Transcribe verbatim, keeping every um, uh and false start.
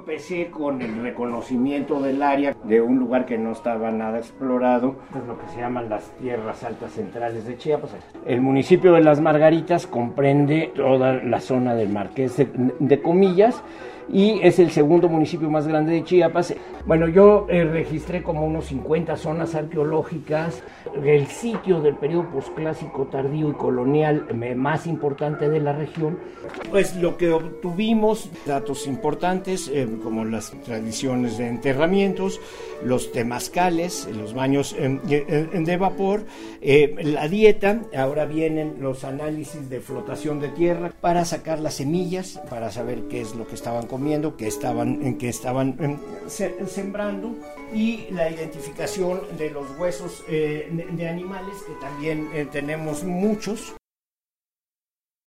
empecé con el reconocimiento del área de un lugar que no estaba nada explorado, es lo que se llaman las tierras altas centrales de Chiapas. El municipio de Las Margaritas comprende toda la zona del Marqués de, de Comillas y es el segundo municipio más grande de Chiapas. Bueno, yo eh, registré como unos cincuenta zonas arqueológicas, el sitio del periodo posclásico tardío y colonial eh, más importante de la región. Pues lo que obtuvimos, datos importantes eh, como las tradiciones de enterramientos, los temazcales, los baños eh, eh, de vapor, eh, la dieta. Ahora vienen los análisis de flotación de tierra para sacar las semillas, para saber qué es lo que estaban comiendo, qué estaban, en qué estaban eh, se, sembrando, y la identificación de los huesos eh, de, de animales, que también eh, tenemos muchos.